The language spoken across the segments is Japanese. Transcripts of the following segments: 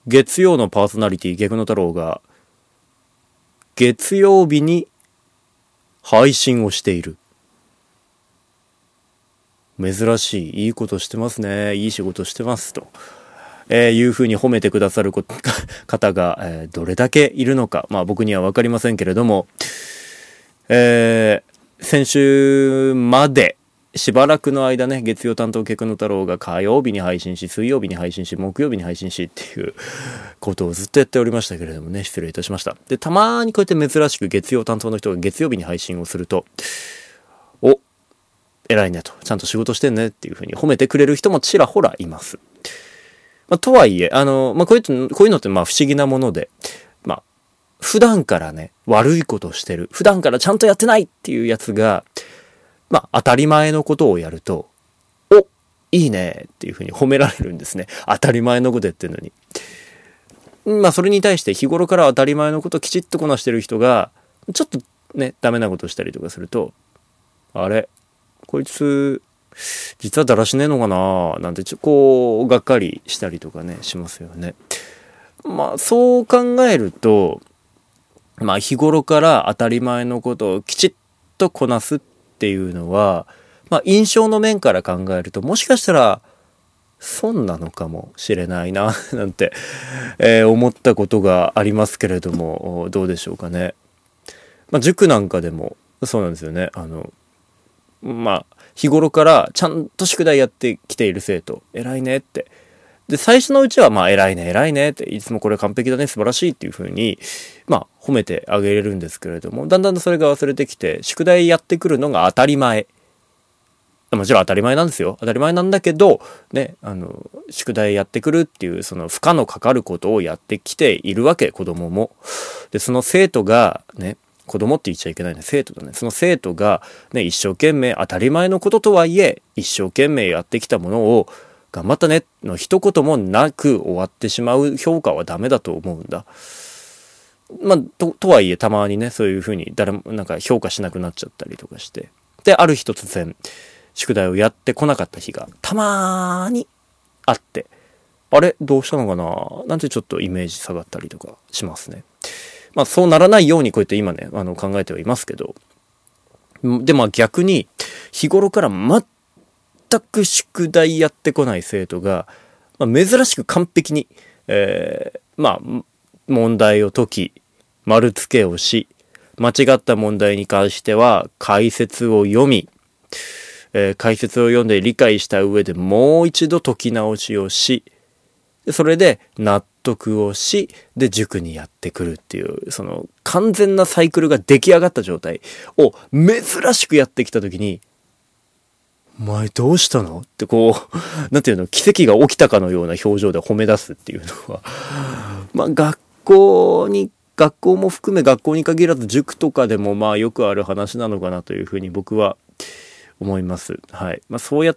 月曜のパーソナリティゲクノ太郎が月曜日に配信をしている。珍しい、いいことしてますね、いい仕事してますと、いうふうに褒めてくださる方が、どれだけいるのか、まあ僕には分かりませんけれども、先週までしばらくの間ね、月曜担当ゲクノ太郎が火曜日に配信し、水曜日に配信し、木曜日に配信しっていうことをずっとやっておりましたけれどもね、失礼いたしました。で、たまにこうやって珍しく月曜担当の人が月曜日に配信をすると、お、偉いねと、ちゃんと仕事してんねっていうふうに褒めてくれる人もちらほらいます。まあ、とはいえ、こういうのってまあ不思議なもので、まあ、普段からね、悪いことをしてる、普段からちゃんとやってないっていうやつが、まあ、当たり前のことをやると、お、いいねっていうふうに褒められるんですね。当たり前のことやってるのに。まあ、それに対して日頃から当たり前のことをきちっとこなしてる人が、ちょっとね、ダメなことをしたりとかすると、あれ、こいつ、実はだらしねえのかななんてこうがっかりしたりとかねしますよね。まあそう考えると、まあ日頃から当たり前のことをきちっとこなすっていうのは、まあ印象の面から考えるともしかしたら損なのかもしれないななんて、思ったことがありますけれども、どうでしょうかね。まあ塾なんかでもそうなんですよね。まあ日頃からちゃんと宿題やってきている生徒、偉いねって。で、最初のうちはまあ偉いね偉いねって、いつもこれ完璧だね素晴らしいっていう風に、まあ褒めてあげれるんですけれども、だんだんそれが忘れてきて、宿題やってくるのが当たり前。もちろん当たり前なんですよ。当たり前なんだけど、ね、宿題やってくるっていう、その負荷のかかることをやってきているわけ、子供も。で、その生徒がね、子供って言っちゃいけないね、生徒だね。その生徒がね、一生懸命当たり前のこととはいえ、一生懸命やってきたものを頑張ったねの一言もなく終わってしまう評価はダメだと思うんだ。まあ、とはいえたまにね、そういうふうに誰もなんか評価しなくなっちゃったりとかして。で、ある日突然、宿題をやってこなかった日がたまーにあって、あれどうしたのかななんてちょっとイメージ下がったりとかしますね。まあそうならないようにこうやって今ね、考えてはいますけど。で、まあ逆に、日頃から全く宿題やってこない生徒が、まあ、珍しく完璧に、まあ、問題を解き、丸付けをし、間違った問題に関しては解説を読み、解説を読んで理解した上でもう一度解き直しをし、それで納得をし、で塾にやってくるっていう、その完全なサイクルが出来上がった状態を珍しくやってきたときに、お前どうしたのってこう、なんていうの、奇跡が起きたかのような表情で褒め出すっていうのは、まあ学校も含め学校に限らず塾とかでもまあよくある話なのかなというふうに僕は思います。はい。まあそうやって、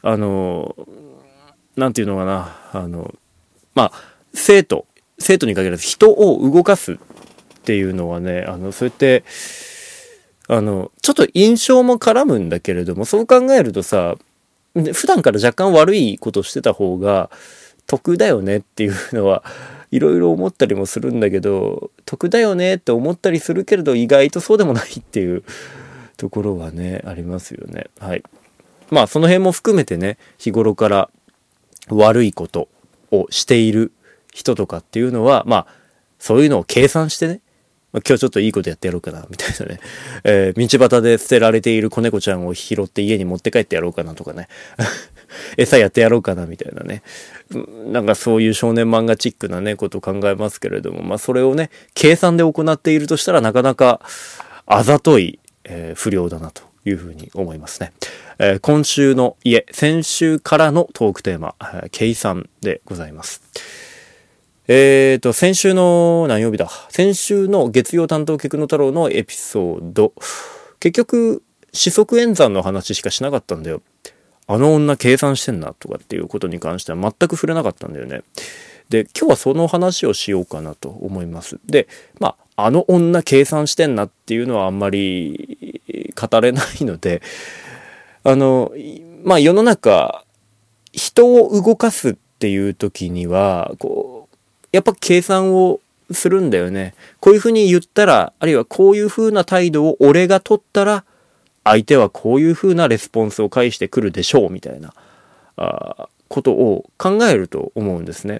なんていうのかな、まあ、生徒に限らず人を動かすっていうのはね、そうやって、ちょっと印象も絡むんだけれども、そう考えるとさ、普段から若干悪いことしてた方が得だよねっていうのはいろいろ思ったりもするんだけど、得だよねって思ったりするけれど意外とそうでもないっていうところはね、ありますよね。はい。まあその辺も含めてね、日頃から悪いことをしている人とかっていうのは、まあそういうのを計算してね、今日ちょっといいことやってやろうかなみたいなね、道端で捨てられている子猫ちゃんを拾って家に持って帰ってやろうかなとかね餌やってやろうかなみたいなね、なんかそういう少年漫画チックなねことを考えますけれども、まあそれをね計算で行っているとしたらなかなかあざとい、不良だなというふうに思いますね。今週の先週からのトークテーマ、計算でございます。先週の何曜日だ先週の月曜担当ケクノ太郎のエピソード、結局四則演算の話しかしなかったんだよ。あの女計算してんなとかっていうことに関しては全く触れなかったんだよね。で、今日はその話をしようかなと思います。で、まあ、あの女計算してんなっていうのはあんまり語れないので、まあ世の中人を動かすっていう時にはこうやっぱ計算をするんだよね。こういうふうに言ったら、あるいはこういうふうな態度を俺が取ったら、相手はこういうふうなレスポンスを返してくるでしょうみたいなことを考えると思うんですね。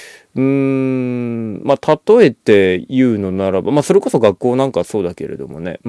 まあ例えて言うのならば、それこそ学校なんかそうだけれどもね、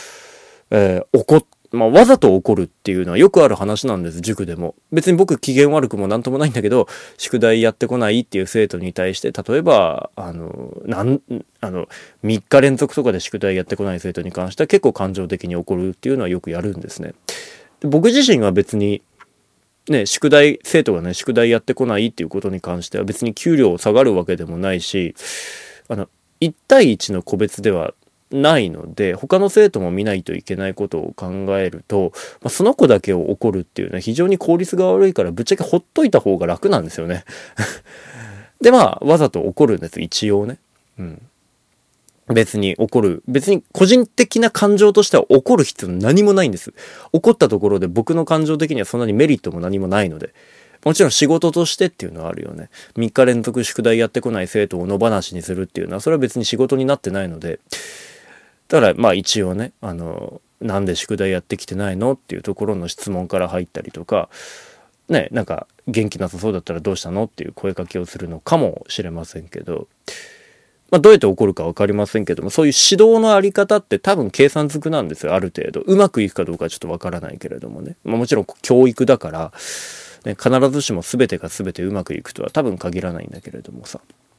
わざと怒るっていうのはよくある話なんです、塾でも。別に僕機嫌悪くもなんともないんだけど、宿題やってこないっていう生徒に対して、例えば、3日連続とかで宿題やってこない生徒に関しては結構感情的に怒るっていうのはよくやるんですね。で、僕自身は別に、ね、生徒がね、宿題やってこないっていうことに関しては別に給料下がるわけでもないし、1対1の個別ではないので、他の生徒も見ないといけないことを考えると、その子だけを怒るっていうのは非常に効率が悪いから、ぶっちゃけほっといた方が楽なんですよね。で、わざと怒るんです、一応ね。別に個人的な感情としては怒る必要何もないんです。怒ったところで僕の感情的にはそんなにメリットも何もないので。もちろん仕事としてっていうのはあるよね。3日連続宿題やってこない生徒を野放しにするっていうのは、それは別に仕事になってないので。だから一応ね、なんで宿題やってきてないのっていうところの質問から入ったりとか、ね、なんか元気なさそうだったらどうしたのっていう声かけをするのかもしれませんけど、どうやって起こるか分かりませんけども、そういう指導のあり方って多分計算づくなんですよ、ある程度。うまくいくかどうかはちょっと分からないけれどもね。もちろん教育だから、ね、必ずしも全てが全てうまくいくとは多分限らないんだけれどもさ。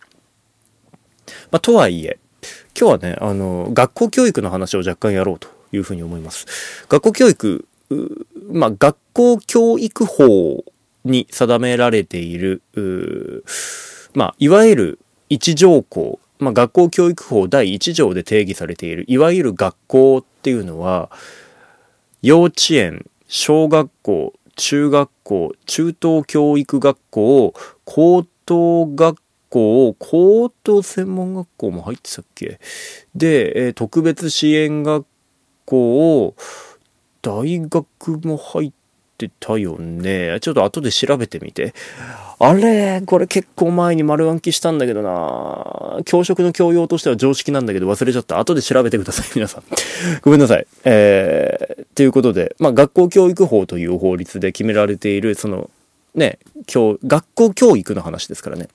とはいえ、今日はね、学校教育の話を若干やろうというふうに思います。学校教育、学校教育法に定められている、いわゆる一条項、学校教育法第1条で定義されているいわゆる学校っていうのは、幼稚園、小学校、中学校、中等教育学校、高等学校、高等専門学校も入ってたっけで、特別支援学校、大学も入ってたよね。ちょっと後で調べてみて。あれこれ結構前に丸暗記したんだけどな。教職の教養としては常識なんだけど忘れちゃった。後で調べてください、皆さん。ごめんなさい。ということで、学校教育法という法律で決められている、学校教育の話ですからね。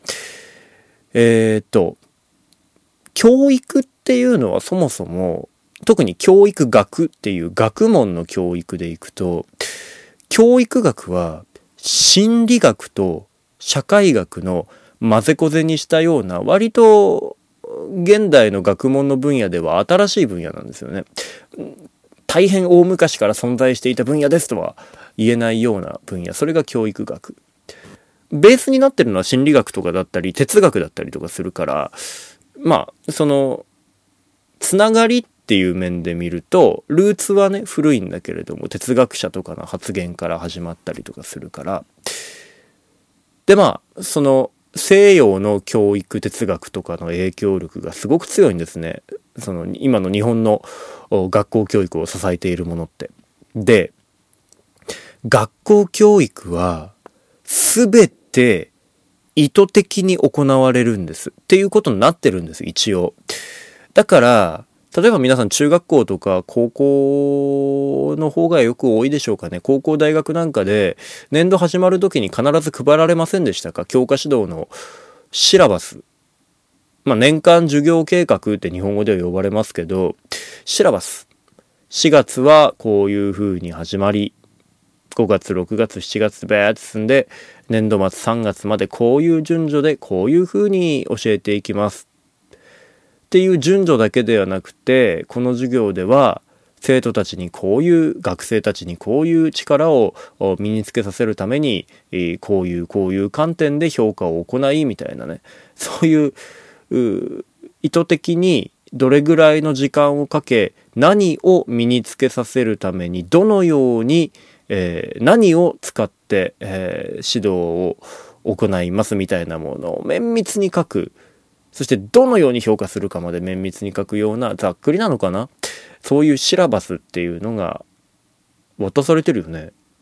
教育っていうのはそもそも、特に教育学っていう学問の教育でいくと、教育学は心理学と社会学の混ぜこぜにしたような、割と現代の学問の分野では新しい分野なんですよね。大変大昔から存在していた分野ですとは言えないような分野、それが教育学。ベースになってるのは心理学とかだったり哲学だったりとかするから、そのつながりっていう面で見るとルーツはね古いんだけれども、哲学者とかの発言から始まったりとかするから、でその西洋の教育哲学とかの影響力がすごく強いんですね。その今の日本の学校教育を支えているものって。で、学校教育は全て意図的に行われるんですっていうことになってるんです、一応。だから例えば皆さん中学校とか高校の方がよく多いでしょうかね。高校大学なんかで年度始まる時に必ず配られませんでしたか、教科指導のシラバス。年間授業計画って日本語では呼ばれますけど、シラバス。4月はこういう風に始まり、5月、6月、7月バーって進んで、年度末3月までこういう順序でこういう風に教えていきます。っていう順序だけではなくて、この授業では生徒たちにこういう学生たちにこういう力を身につけさせるためにこういう観点で評価を行いみたいなね、そういう意図的にどれぐらいの時間をかけ何を身につけさせるためにどのように、何を使って、指導を行いますみたいなものを綿密に書く。そしてどのように評価するかまで綿密に書くような、ざっくりなのかな、そういうシラバスっていうのが渡されてるよね。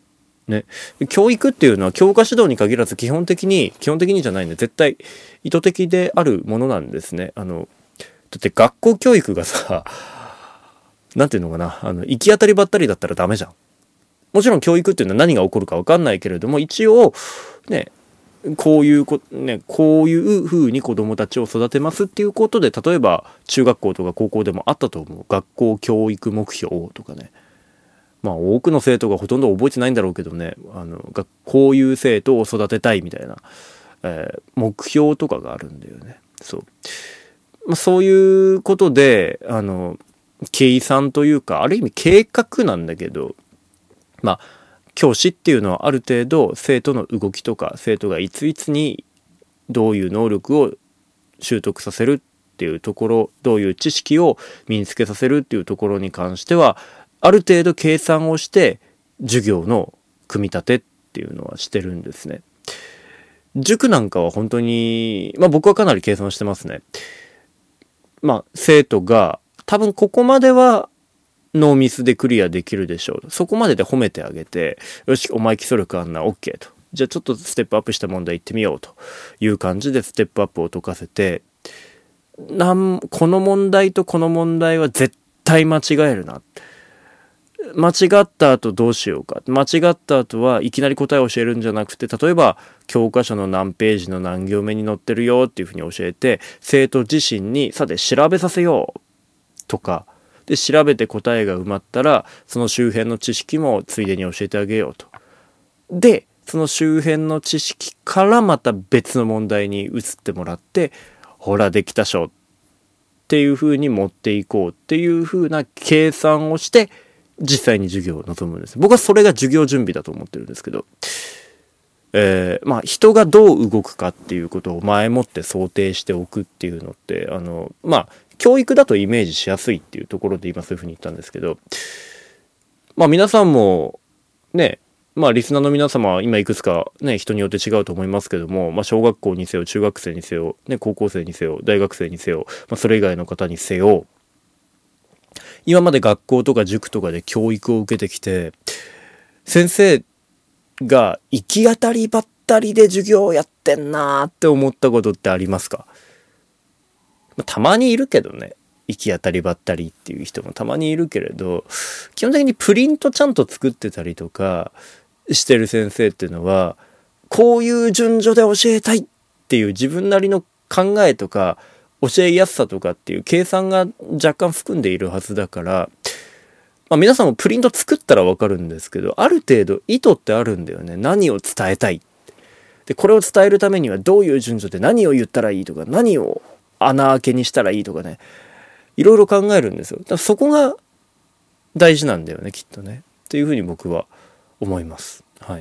ね。教育っていうのは教科指導に限らず基本的にじゃないね。絶対意図的であるものなんですね。だって学校教育がさ、なんていうのかな、行き当たりばったりだったらダメじゃん。もちろん教育っていうのは何が起こるか分かんないけれども、一応ね、こういう風に子供たちを育てますっていうことで、例えば中学校とか高校でもあったと思う。学校教育目標とかね。まあ多くの生徒がほとんど覚えてないんだろうけどね、こういう生徒を育てたいみたいな、目標とかがあるんだよね。そう。まあ、そういうことで、計算というか、ある意味計画なんだけど、まあ、教師っていうのはある程度生徒の動きとか、生徒がいついつにどういう能力を習得させるっていうところ、どういう知識を身につけさせるっていうところに関しては、ある程度計算をして授業の組み立てっていうのはしてるんですね。塾なんかは本当に、まあ僕はかなり計算してますね。まあ生徒が多分ここまではノーミスでクリアできるでしょう。そこまでで褒めてあげて、よし、お前基礎力あんな、OK と。じゃあちょっとステップアップした問題行ってみようという感じでステップアップを解かせて、この問題とこの問題は絶対間違えるな。間違った後どうしようか。間違った後はいきなり答えを教えるんじゃなくて、例えば教科書の何ページの何行目に載ってるよっていうふうに教えて、生徒自身にさて調べさせようとか、で調べて答えが埋まったらその周辺の知識もついでに教えてあげようと。でその周辺の知識からまた別の問題に移ってもらって、ほらできたしょっていう風に持っていこうっていう風な計算をして実際に授業を臨むんです。僕はそれが授業準備だと思ってるんですけど、まあ人がどう動くかっていうことを前もって想定しておくっていうのってまあ教育だとイメージしやすいっていうところで今そういうふうに言ったんですけど、まあ皆さんもね、まあリスナーの皆様は今いくつかね人によって違うと思いますけども、まあ小学校にせよ中学生にせよね高校生にせよ大学生にせよ、まあそれ以外の方にせよ、今まで学校とか塾とかで教育を受けてきて、先生が行き当たりばったりで授業をやってんなーって思ったことってありますか？たまにいるけどね、行き当たりばったりっていう人もたまにいるけれど、基本的にプリントちゃんと作ってたりとかしてる先生っていうのは、こういう順序で教えたいっていう自分なりの考えとか教えやすさとかっていう計算が若干含んでいるはずだから、まあ、皆さんもプリント作ったらわかるんですけど、ある程度意図ってあるんだよね。何を伝えたい。で、これを伝えるためにはどういう順序で何を言ったらいいとか、何を穴開けにしたらいいとかね。いろいろ考えるんですよ。だからそこが大事なんだよね、きっとね。っていうふうに僕は思います。はい。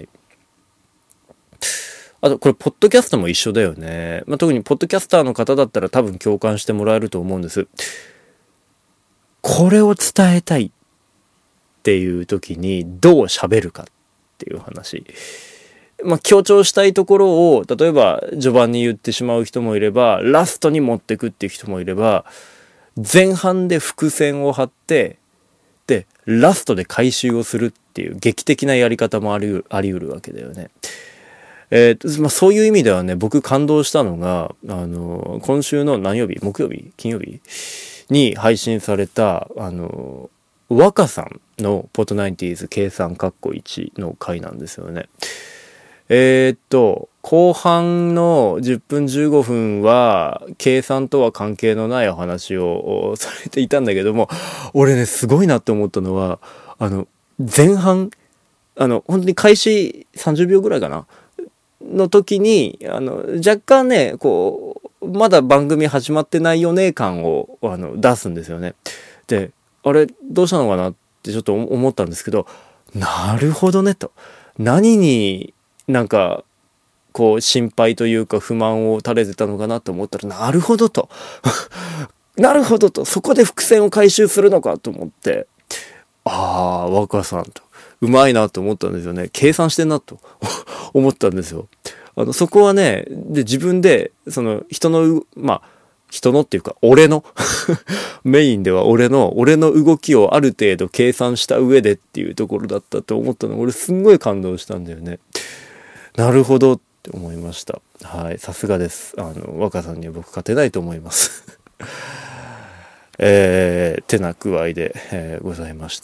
あと、これ、ポッドキャストも一緒だよね。まあ、特に、ポッドキャスターの方だったら多分共感してもらえると思うんです。これを伝えたいっていう時に、どう喋るかっていう話。まあ、強調したいところを、例えば、序盤に言ってしまう人もいれば、ラストに持ってくっていう人もいれば、前半で伏線を張って、で、ラストで回収をするっていう劇的なやり方もあり得るわけだよね。まあ、そういう意味ではね、僕感動したのが、今週の何曜日？木曜日？金曜日？に配信された、若さんのポットナインティーズ計算1の回なんですよね。後半の10分15分は計算とは関係のないお話をされていたんだけども、俺ねすごいなって思ったのは、前半本当に開始30秒ぐらいかなの時に若干ねこうまだ番組始まってないよね感を出すんですよね。で、あれどうしたのかなってちょっと思ったんですけど、なるほどねと、何になんかこう心配というか不満を垂れてたのかなと思ったら、なるほどとなるほどと、そこで伏線を回収するのかと思って、ああ若さんとうまいなと思ったんですよね。計算してんなと思ったんですよ。そこはね、で自分でその人のまあ人のっていうか、俺のメインでは俺の動きをある程度計算した上でっていうところだったと思ったの。俺すんごい感動したんだよね。なるほどって思いました。はい、さすがです。若さんには僕勝てないと思います。てな具合で、ございまして。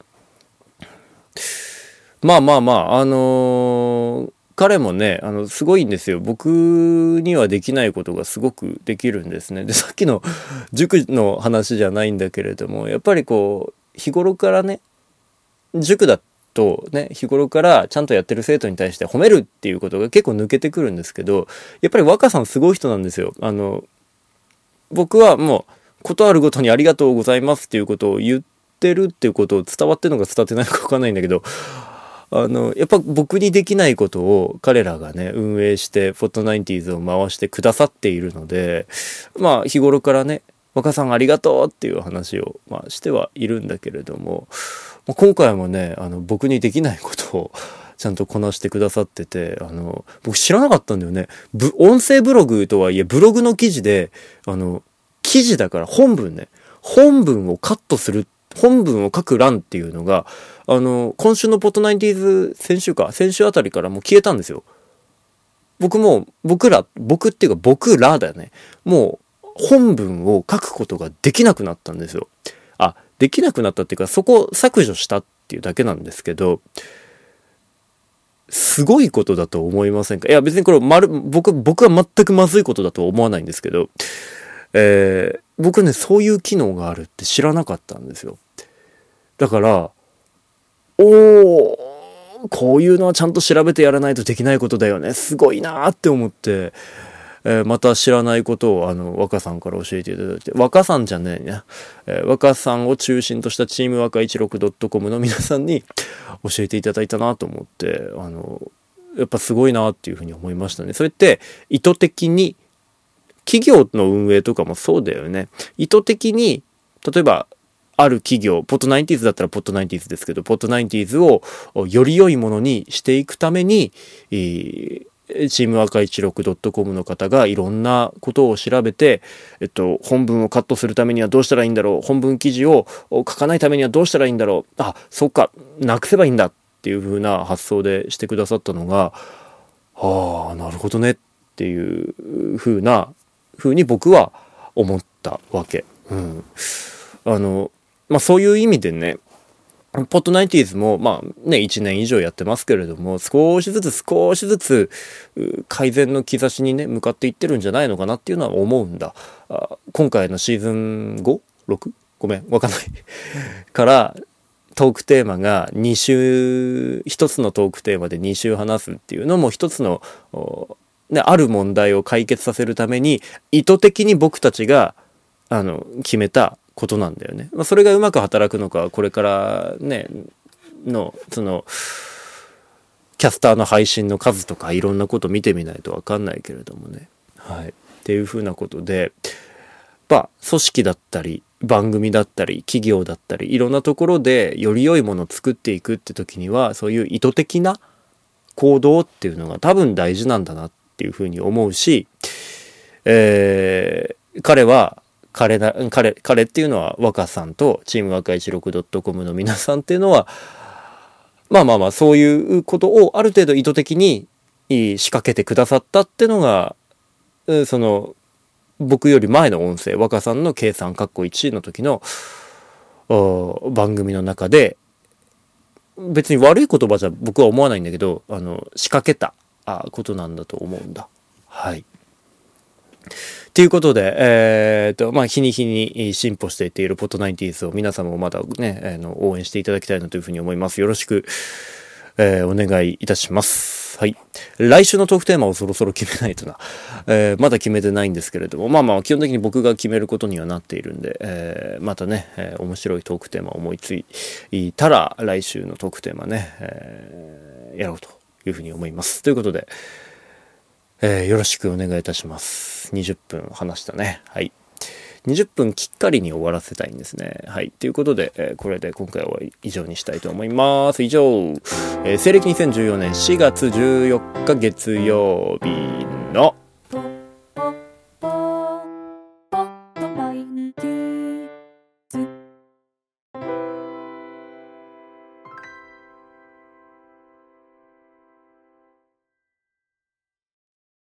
まあ、彼もね、すごいんですよ。僕にはできないことがすごくできるんですね。で、さっきの塾の話じゃないんだけれども、やっぱりこう、日頃からね、塾だとね、日頃からちゃんとやってる生徒に対して褒めるっていうことが結構抜けてくるんですけど、やっぱり若さんすごい人なんですよ。僕はもう、ことあるごとにありがとうございますっていうことを言ってるっていうことを伝わってるのか伝わってないのか分かんないんだけど、やっぱ僕にできないことを彼らがね、運営して、フォットナインティーズを回してくださっているので、まあ、日頃からね、若さんありがとうっていう話を、してはいるんだけれども、今回もね、僕にできないことをちゃんとこなしてくださってて、僕知らなかったんだよね。音声ブログとはいえ、ブログの記事で、記事だから本文ね、本文をカットする、本文を書く欄っていうのが、今週のポットナインティーズ、先週あたりからもう消えたんですよ。僕っていうか僕らだよね。もう本文を書くことができなくなったんですよ。できなくなったっていうか、そこを削除したっていうだけなんですけど、すごいことだと思いませんか？いや別にこれ僕は全くまずいことだとは思わないんですけど、僕ね、そういう機能があるって知らなかったんですよ。だから、こういうのはちゃんと調べてやらないとできないことだよね。すごいなーって思って、また知らないことを若さんから教えていただいて、若さんじゃねえね、若さんを中心としたチーム若 16.com の皆さんに教えていただいたなと思って、やっぱすごいなっていうふうに思いましたね。それって意図的に、企業の運営とかもそうだよね。意図的に、例えば、ある企業、ポットナインティーズだったらポットナインティーズですけど、ポットナインティーズをより良いものにしていくために、チーム若 16.com の方がいろんなことを調べて、本文をカットするためにはどうしたらいいんだろう、本文記事を書かないためにはどうしたらいいんだろう、そっか、なくせばいいんだっていう風な発想でしてくださったのが、なるほどねっていう風に僕は思ったわけ。そういう意味でね、ポットナインティーズも1年以上やってますけれども、少しずつ改善の兆しにね向かっていってるんじゃないのかなっていうのは思うんだ。今回のシーズン 5?6? ごめん、わかんないからトークテーマが2週、一つのトークテーマで2週話すっていうのも一つのある問題を解決させるために意図的に僕たちが決めたことなんだよね。それがうまく働くのか、これからねのそのキャスターの配信の数とかいろんなこと見てみないと分かんないけれどもね。っていうふうなことで、組織だったり番組だったり企業だったりいろんなところでより良いものを作っていくって時には、そういう意図的な行動っていうのが多分大事なんだなっていうふうに思うし、彼っていうのは若さんとチーム若 16.com の皆さんっていうのはそういうことをある程度意図的に仕掛けてくださったっていうのがその僕より前の音声、若さんの計算1の時の番組の中で、別に悪い言葉じゃ僕は思わないんだけど、仕掛けたことなんだと思うんだ。ということで、日に日に進歩していっているポットナインティーズを皆様もまだね、応援していただきたいなというふうに思います。よろしく、お願いいたします。来週のトークテーマをそろそろ決めないとな。まだ決めてないんですけれども、基本的に僕が決めることにはなっているんで、またね、面白いトークテーマを思いついたら、来週のトークテーマね、やろうというふうに思います。ということで、よろしくお願いいたします。20分話したね。20分きっかりに終わらせたいんですね。ということで、これで今回は以上にしたいと思います。以上、西暦2014年4月14日月曜日